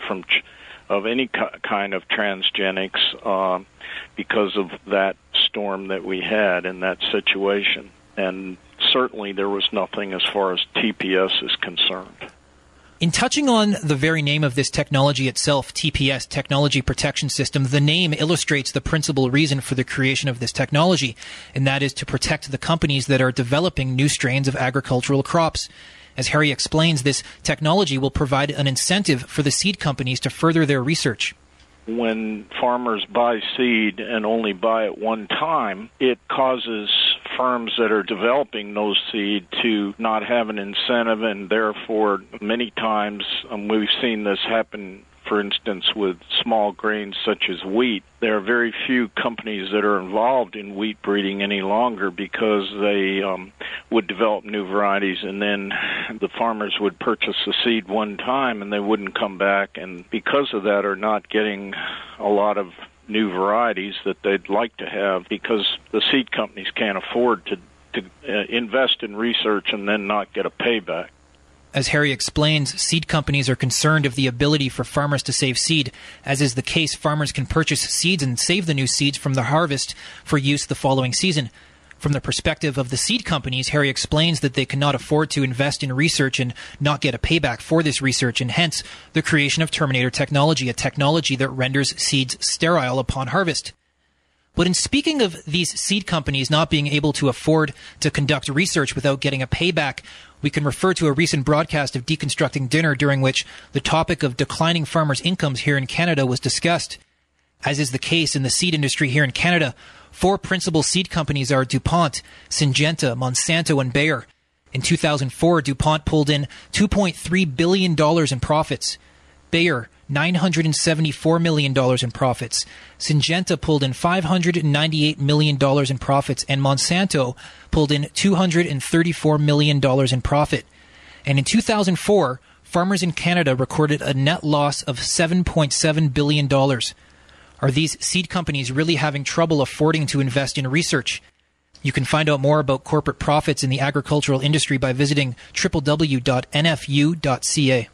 of any kind of transgenics because of that storm that we had in that situation. And certainly there was nothing as far as TPS is concerned. In touching on the very name of this technology itself, TPS, Technology Protection System, the name illustrates the principal reason for the creation of this technology, and that is to protect the companies that are developing new strains of agricultural crops. As Harry explains, this technology will provide an incentive for the seed companies to further their research. When farmers buy seed and only buy it one time, it causes firms that are developing those seed to not have an incentive, and therefore many times we've seen this happen, for instance, with small grains such as wheat. There are very few companies that are involved in wheat breeding any longer because they would develop new varieties, and then the farmers would purchase the seed one time and they wouldn't come back, and because of that are not getting a lot of new varieties that they'd like to have because the seed companies can't afford to invest in research and then not get a payback. As Harry explains, seed companies are concerned of the ability for farmers to save seed. As is the case, farmers can purchase seeds and save the new seeds from the harvest for use the following season. From the perspective of the seed companies, Harry explains that they cannot afford to invest in research and not get a payback for this research, and hence the creation of Terminator technology, a technology that renders seeds sterile upon harvest. But in speaking of these seed companies not being able to afford to conduct research without getting a payback, we can refer to a recent broadcast of Deconstructing Dinner during which the topic of declining farmers' incomes here in Canada was discussed. As is the case in the seed industry here in Canada, 4 principal seed companies are DuPont, Syngenta, Monsanto, and Bayer. In 2004, DuPont pulled in $2.3 billion in profits. Bayer, $974 million in profits. Syngenta pulled in $598 million in profits, and Monsanto pulled in $234 million in profit. And in 2004, farmers in Canada recorded a net loss of $7.7 billion. Are these seed companies really having trouble affording to invest in research? You can find out more about corporate profits in the agricultural industry by visiting www.nfu.ca.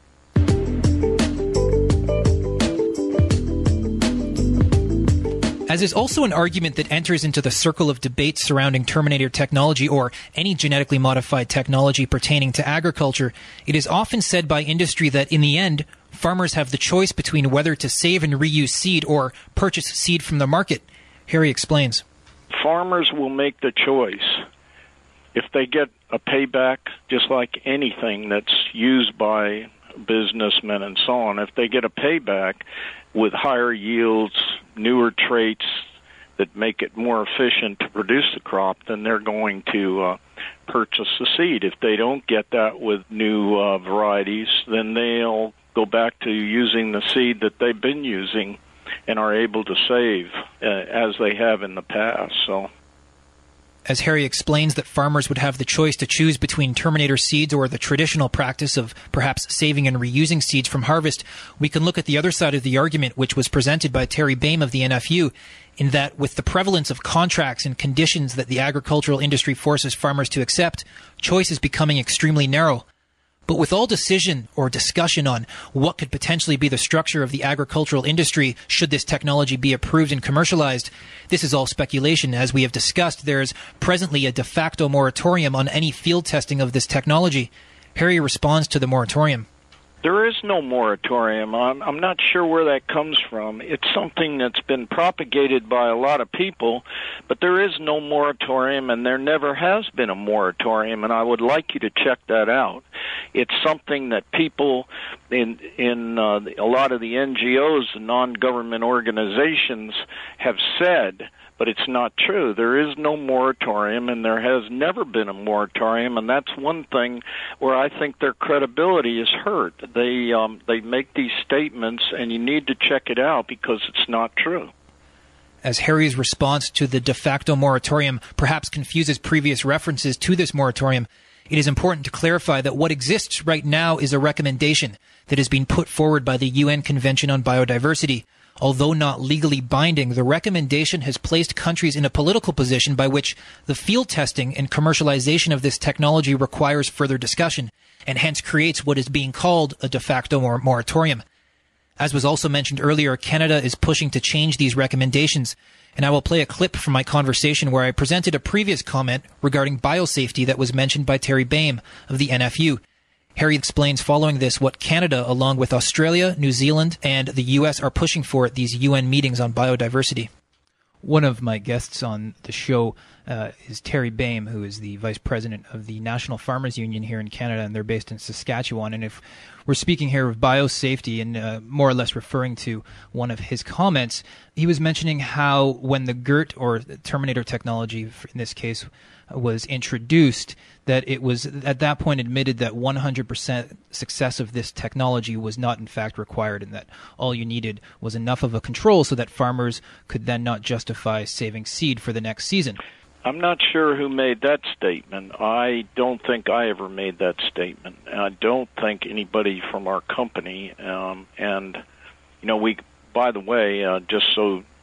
As is also an argument that enters into the circle of debate surrounding Terminator technology or any genetically modified technology pertaining to agriculture, it is often said by industry that in the end, farmers have the choice between whether to save and reuse seed or purchase seed from the market. Harry explains. Farmers will make the choice. If they get a payback, just like anything that's used by businessmen and so on, if they get a payback with higher yields, newer traits that make it more efficient to produce the crop, then they're going to purchase the seed. If they don't get that with new varieties, then they'll go back to using the seed that they've been using and are able to save as they have in the past. So, as Harry explains that farmers would have the choice to choose between Terminator seeds or the traditional practice of perhaps saving and reusing seeds from harvest, we can look at the other side of the argument, which was presented by Terry Boehm of the NFU, in that with the prevalence of contracts and conditions that the agricultural industry forces farmers to accept, choice is becoming extremely narrow. But with all decision or discussion on what could potentially be the structure of the agricultural industry should this technology be approved and commercialized, this is all speculation. As we have discussed, there is presently a de facto moratorium on any field testing of this technology. Harry responds to the moratorium. There is no moratorium. I'm not sure where that comes from. It's something that's been propagated by a lot of people, but there is no moratorium, and there never has been a moratorium, and I would like you to check that out. It's something that people in a lot of the NGOs and non-government organizations have said, but it's not true. There is no moratorium, and there has never been a moratorium, and that's one thing where I think their credibility is hurt. They make these statements, and you need to check it out because it's not true. As Harry's response to the de facto moratorium perhaps confuses previous references to this moratorium, it is important to clarify that what exists right now is a recommendation that has been put forward by the UN Convention on Biodiversity. Although not legally binding, the recommendation has placed countries in a political position by which the field testing and commercialization of this technology requires further discussion, and hence creates what is being called a de facto moratorium. As was also mentioned earlier, Canada is pushing to change these recommendations, and I will play a clip from my conversation where I presented a previous comment regarding biosafety that was mentioned by Terry Boehm of the NFU. Harry explains following this what Canada, along with Australia, New Zealand, and the U.S. are pushing for at these UN meetings on biodiversity. One of my guests on the show is Terry Boehm, who is the Vice President of the National Farmers Union here in Canada, and they're based in Saskatchewan. And if we're speaking here of biosafety and more or less referring to one of his comments, he was mentioning how when the GERT, or Terminator technology in this case, was introduced, that it was at that point admitted that 100% success of this technology was not in fact required, and that all you needed was enough of a control so that farmers could then not justify saving seed for the next season. I'm not sure who made that statement. I don't think I ever made that statement. I don't think anybody from our company, and you know, we, by the way, just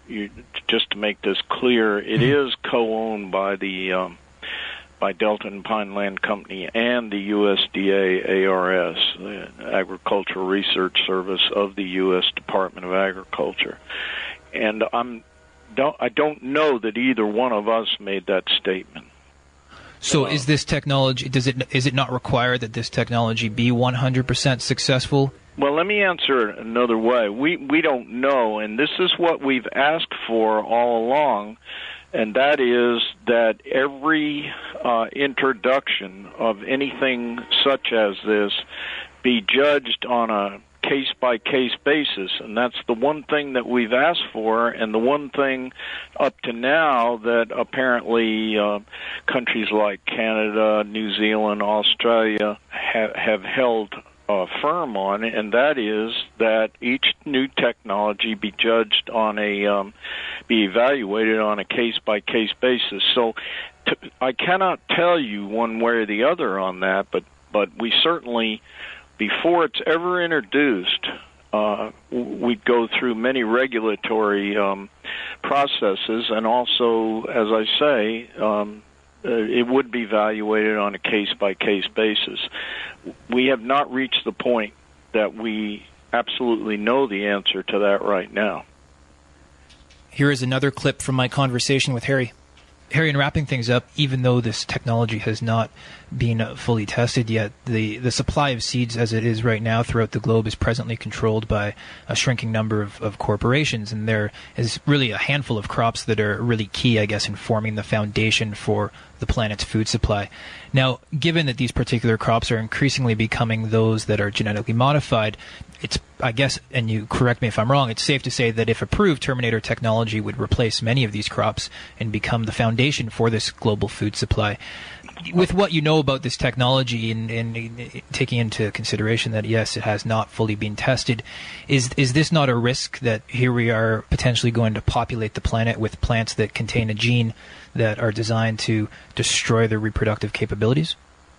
to make this clear, it is co-owned by the by Delta and Pineland Company and the USDA ARS, the Agricultural Research Service of the U.S. Department of Agriculture. And I don't know that either one of us made that statement. So is this technology, is it not required that this technology be 100% successful? Well, let me answer it another way. We don't know, and this is what we've asked for all along, and that is that every introduction of anything such as this be judged on a case-by-case basis, and that's the one thing that we've asked for, and the one thing up to now that apparently countries like Canada, New Zealand, Australia have held firm on, and that is that each new technology be judged on be evaluated on a case-by-case basis. So I cannot tell you one way or the other on that, but we certainly, before it's ever introduced, we'd go through many regulatory processes, and also, as I say, it would be evaluated on a case-by-case basis. We have not reached the point that we absolutely know the answer to that right now. Here is another clip from my conversation with Harry. Harry, in wrapping things up, even though this technology has not been fully tested yet, the supply of seeds as it is right now throughout the globe is presently controlled by a shrinking number of corporations, and there is really a handful of crops that are really key, I guess, in forming the foundation for the planet's food supply. Now, given that these particular crops are increasingly becoming those that are genetically modified, it's I guess, and you correct me if I'm wrong, it's safe to say that if approved, Terminator technology would replace many of these crops and become the foundation for this global food supply. With what you know about this technology and taking into consideration that, yes, it has not fully been tested, is this not a risk that here we are potentially going to populate the planet with plants that contain a gene that are designed to destroy their reproductive capabilities?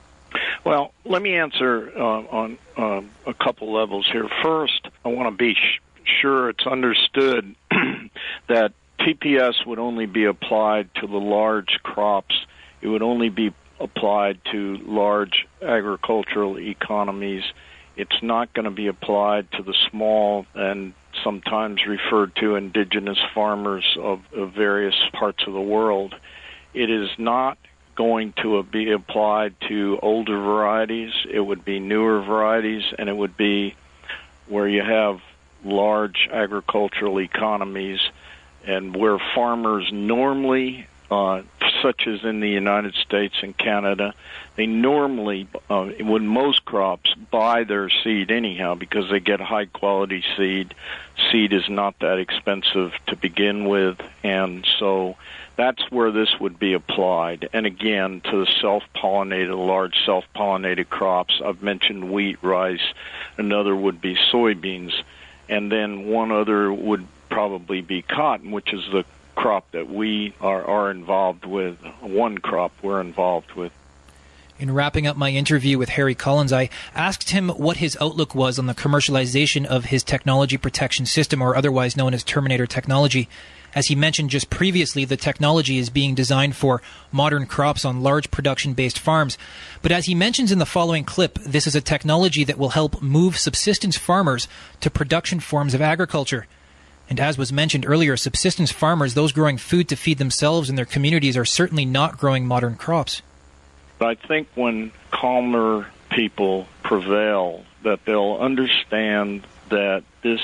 Well, let me answer on a couple levels here. First, I want to be sure it's understood that TPS would only be applied to the large crops. It would only be applied to large agricultural economies. It's not going to be applied to the small and sometimes referred to indigenous farmers of various parts of the world. It is not going to be applied to older varieties. It would be newer varieties, and it would be where you have large agricultural economies and where farmers normally, such as in the United States and Canada, they normally, when most crops, buy their seed anyhow because they get high-quality seed. Seed is not that expensive to begin with, and so that's where this would be applied. And again, to the large self-pollinated crops. I've mentioned wheat, rice. Another would be soybeans. And then one other would probably be cotton, which is the crop that we are involved with, one crop we're involved with. In wrapping up my interview with Harry Collins, I asked him what his outlook was on the commercialization of his technology protection system, or otherwise known as Terminator technology. As he mentioned just previously, the technology is being designed for modern crops on large production-based farms. But as he mentions in the following clip, this is a technology that will help move subsistence farmers to production forms of agriculture. And as was mentioned earlier, subsistence farmers, those growing food to feed themselves and their communities, are certainly not growing modern crops. I think when calmer people prevail, that they'll understand that this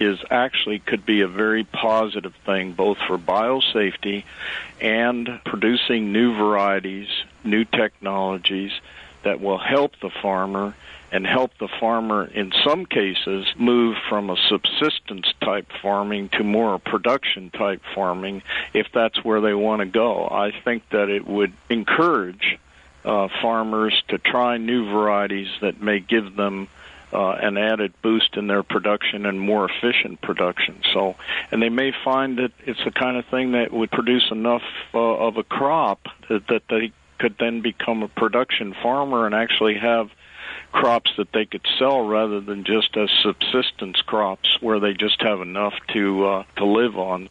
could be a very positive thing, both for biosafety and producing new varieties, new technologies that will help the farmer and help the farmer, in some cases, move from a subsistence-type farming to more production-type farming, if that's where they want to go. I think that it would encourage farmers to try new varieties that may give them an added boost in their production and more efficient production. So, and they may find that it's the kind of thing that would produce enough of a crop that they could then become a production farmer and actually have crops that they could sell rather than just as subsistence crops where they just have enough to live on.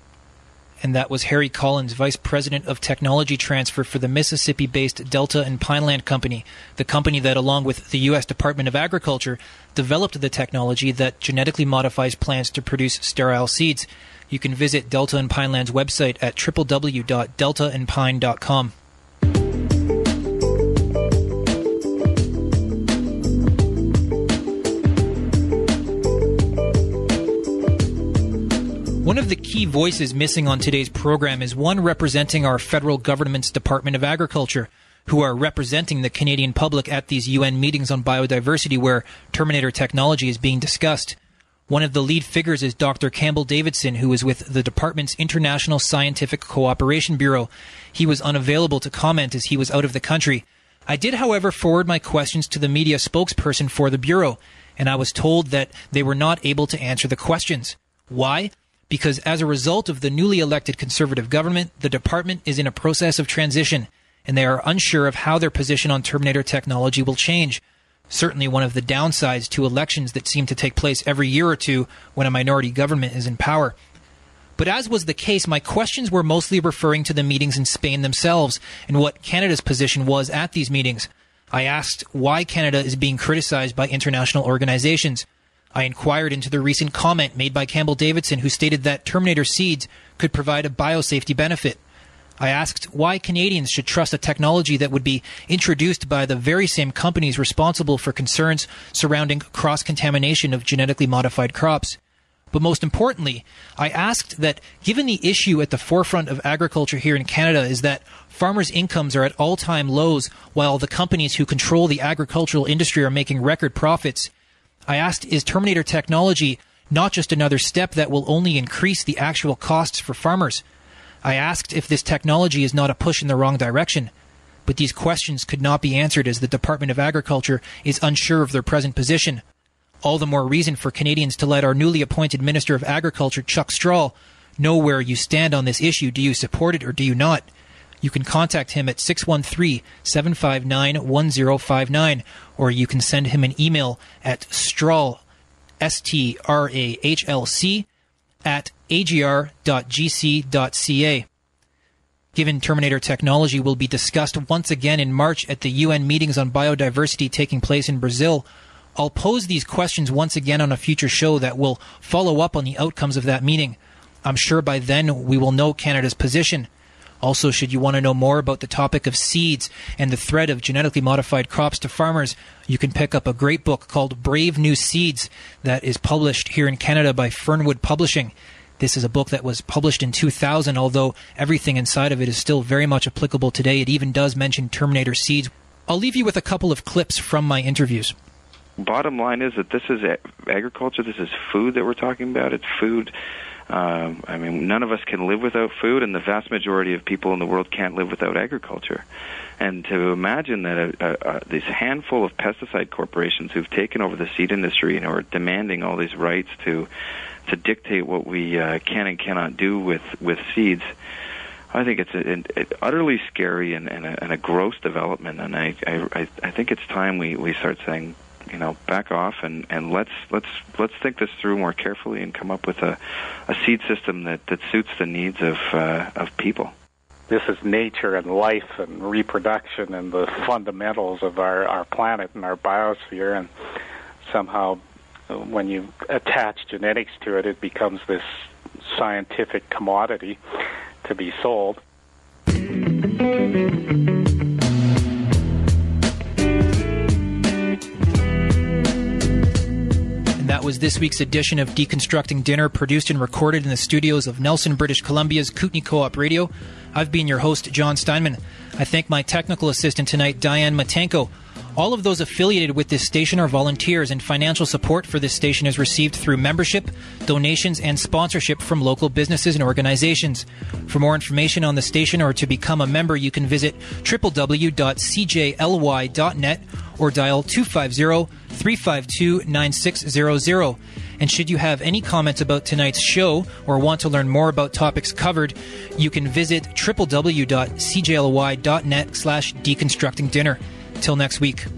And that was Harry Collins, Vice President of Technology Transfer for the Mississippi-based Delta and Pineland Company, the company that, along with the U.S. Department of Agriculture, developed the technology that genetically modifies plants to produce sterile seeds. You can visit Delta and Pineland's website at www.deltaandpine.com. One of the key voices missing on today's program is one representing our federal government's Department of Agriculture, who are representing the Canadian public at these UN meetings on biodiversity where Terminator technology is being discussed. One of the lead figures is Dr. Campbell Davidson, who is with the department's International Scientific Cooperation Bureau. He was unavailable to comment as he was out of the country. I did, however, forward my questions to the media spokesperson for the Bureau, and I was told that they were not able to answer the questions. Why? Because as a result of the newly elected Conservative government, the department is in a process of transition, and they are unsure of how their position on Terminator technology will change. Certainly one of the downsides to elections that seem to take place every year or two when a minority government is in power. But as was the case, my questions were mostly referring to the meetings in Spain themselves and what Canada's position was at these meetings. I asked why Canada is being criticized by international organizations. I inquired into the recent comment made by Campbell Davidson, who stated that Terminator seeds could provide a biosafety benefit. I asked why Canadians should trust a technology that would be introduced by the very same companies responsible for concerns surrounding cross-contamination of genetically modified crops. But most importantly, I asked that given the issue at the forefront of agriculture here in Canada is that farmers' incomes are at all-time lows while the companies who control the agricultural industry are making record profits, I asked, is Terminator technology not just another step that will only increase the actual costs for farmers? I asked if this technology is not a push in the wrong direction. But these questions could not be answered as the Department of Agriculture is unsure of their present position. All the more reason for Canadians to let our newly appointed Minister of Agriculture, Chuck Strahl, know where you stand on this issue. Do you support it or do you not? You can contact him at 613-759-1059, or you can send him an email at strahlc, STRAHLC, at agr.gc.ca. Given Terminator technology will be discussed once again in March at the UN meetings on biodiversity taking place in Brazil, I'll pose these questions once again on a future show that will follow up on the outcomes of that meeting. I'm sure by then we will know Canada's position. Also, should you want to know more about the topic of seeds and the threat of genetically modified crops to farmers, you can pick up a great book called Brave New Seeds that is published here in Canada by Fernwood Publishing. This is a book that was published in 2000, although everything inside of it is still very much applicable today. It even does mention Terminator seeds. I'll leave you with a couple of clips from my interviews. Bottom line is that this is agriculture. This is food that we're talking about. It's food. None of us can live without food, and the vast majority of people in the world can't live without agriculture. And to imagine that this handful of pesticide corporations who've taken over the seed industry and are demanding all these rights to dictate what we can and cannot do with seeds, I think it's utterly scary and a gross development. And I think it's time we start saying, back off and let's think this through more carefully and come up with a seed system that suits the needs of people. This is nature and life and reproduction and the fundamentals of our planet and our biosphere, and somehow when you attach genetics to it, it becomes this scientific commodity to be sold. That was this week's edition of Deconstructing Dinner, produced and recorded in the studios of Nelson, British Columbia's Kootenai Co-op Radio. I've been your host, John Steinman. I thank my technical assistant tonight, Diane Matenko. All of those affiliated with this station are volunteers, and financial support for this station is received through membership, donations, and sponsorship from local businesses and organizations. For more information on the station or to become a member, you can visit www.cjly.net or dial 250-352-9600. And should you have any comments about tonight's show or want to learn more about topics covered, you can visit www.cjly.net/deconstructingdinner. Till next week.